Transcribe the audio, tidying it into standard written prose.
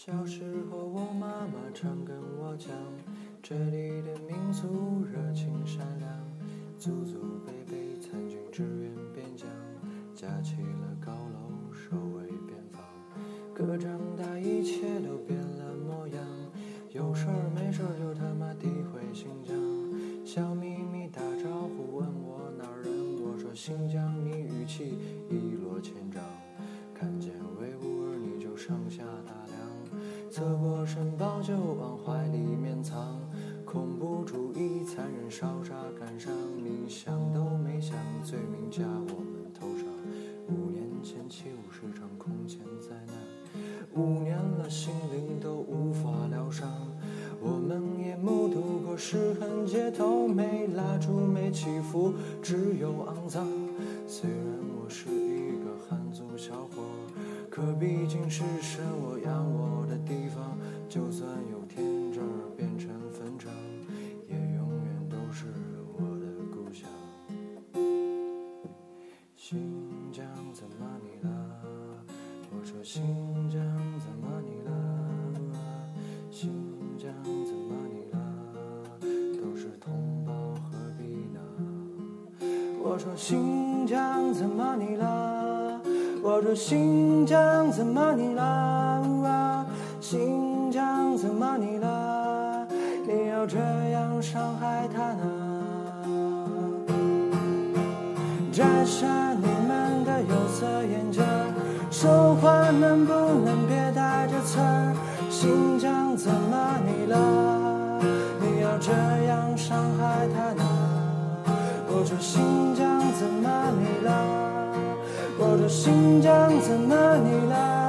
小时候我妈妈常跟我讲，这里的民族热情善良，祖祖辈辈参军支援边疆，架起了高楼守卫边防。可长大一切都变了模样，有事儿没事儿就他妈诋毁新疆，笑眯眯打招呼问我哪儿人，我说新疆，你语气一落千丈，看见维吾尔你就上下打量，侧过身包就往怀里面藏，恐怖主义残忍烧杀赶伤，你想都没想，罪名加我们头上。5年前75是场空前灾难，5年了心灵都无法疗伤，我们也目睹过尸横街头，没蜡烛没祈福，只有肮脏。虽然我是一个汉族小伙，可毕竟是生我养我的地方，就算有天这儿变成坟场，也永远都是我的故乡。新疆怎么你了？我说新疆怎么你了？新疆怎么你了？都是同胞何必呢？我说新疆怎么你了？我说新疆怎么你了？新疆怎么你了？你要这样伤害他呢？摘下你们的有色眼镜，说话能不能别带着刺儿？新疆怎么你了？你要这样伤害他呢？我说新疆怎么你了？我说新疆怎么你了？